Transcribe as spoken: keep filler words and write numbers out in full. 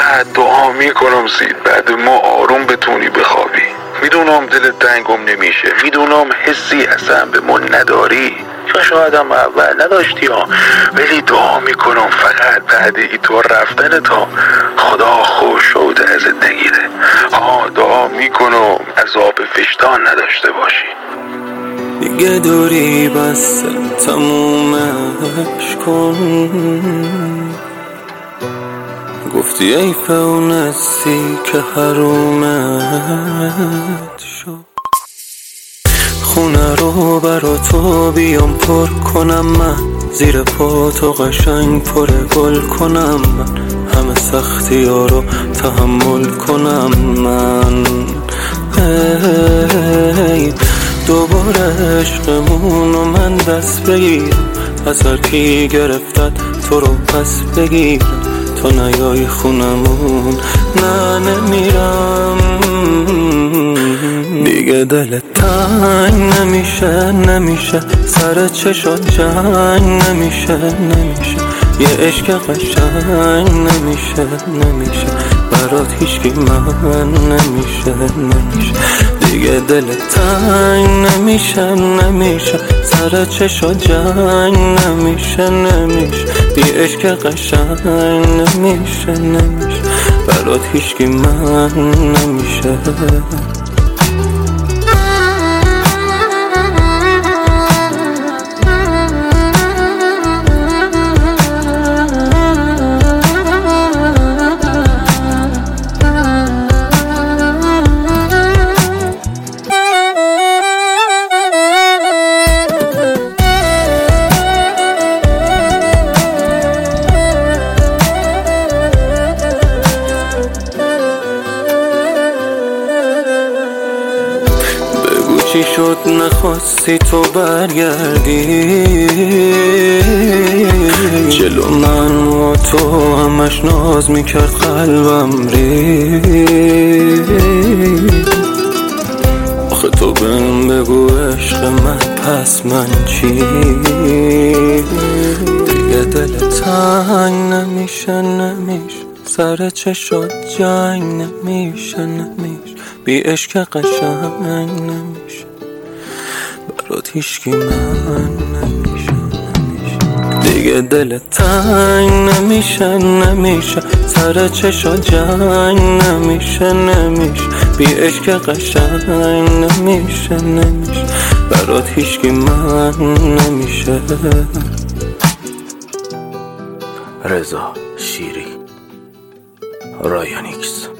فقط دعا میکنم سید بعد ما آروم بتونی بخوابی. میدونم دلت تنگم نمیشه، میدونم حسی اصلا به ما نداری یا شاید هم اول نداشتی ها، ولی دعا میکنم فقط بعد ای تو رفتن تا خدا خوش شده ازت نگیره. ها دعا میکنم عذاب وجدان نداشته باشی. دیگه دوری بس تمومش کن، گفتی ای فونسی که حرومت شد. خونه رو برا تو بیام پر کنم من، زیر پا تو قشنگ پر گل کنم من، همه سختی ها رو تحمل کنم من. ای دوباره عشقمون و من دست بگیرم، از هر کی گرفتت تو رو پس بگیرم، تو نیای خونمون نه نمیرم. دیگه دل تنگ نمیشه نمیشه، سر چشات جنگ نمیشه نمیشه، یه عشق قشنگ نمیشه نمیشه، برات هیچکی من نمیشه نمیشه. دیگه دل تنگ نمیشه نمیشه، سر چشات جنگ نمیشه نمیشه، بی عشق قشنگ نمیشه نمیشه، برات هیچکی من نمیشه. چی شد نخواستی تو برگردی جلو من و تو، همش ناز میکرد قلبم ری. آخه تو بهم بگو عشق من پس من چی؟ دیگه دل تنگ نمیشه نمیشه، سر چشات جنگ نمیشه نمیشه، بی عشق قشنگ نمیشه، برات هیچکی من نمیشه نمیشه. دیگه دل تنگ نمیشه نمیشه، سر چشات جنگ نمیشه نمیشه، بی عشق قشنگ نمیشه نمیشه، برات هیچکی من نمیشه. رضا شیری، رایانیکس.